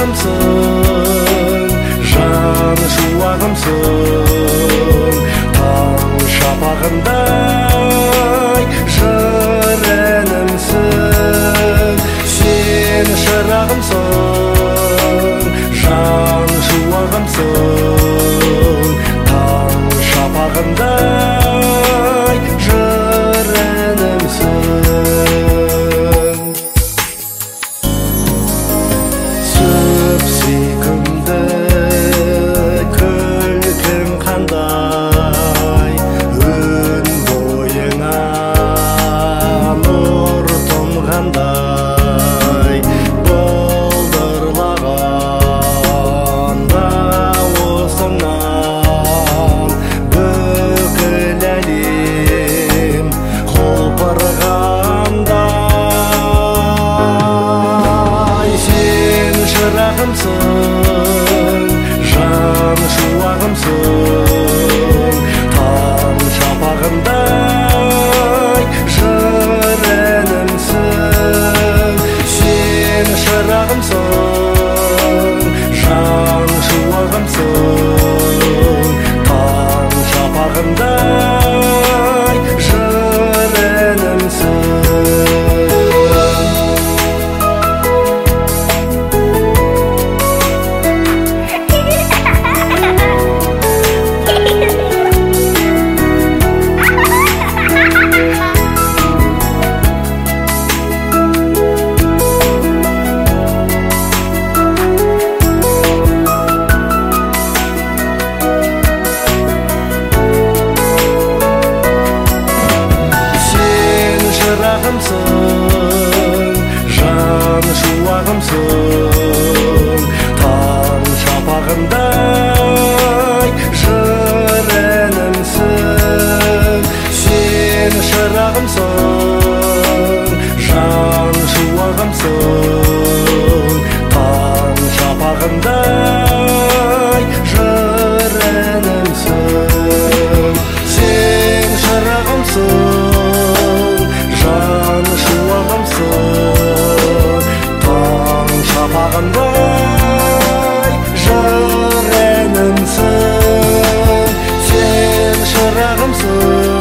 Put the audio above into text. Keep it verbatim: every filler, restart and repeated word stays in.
шырағымсың, жан шуағымсың, таң шапағындай жыренімсің. Сен шырағымсың, жан шуағымсың, таң шапағындай жыренімсің. Сүйкімді күлкің қандай, өн бойыңа нұр тұнғандай, бұлдырлаған дауысыңнан бүкіл әлем құлпырғандай. Сен шырағымсың, жан шуағымсың, таң шапағындай жыренімсің. Сен шырағымсың, жан шуағымсың, таң шапағындай жыренімсің. Шырағымсың, жан шуағымсың, таң шапағындай жыренімсің. Сен шырағымсың, жан шуағымсың, таң шапағындай жыренімсің. Сен шырағымсың, жан шуағымсың, таң шапағындай жыренімсің. Сен шырағымсың,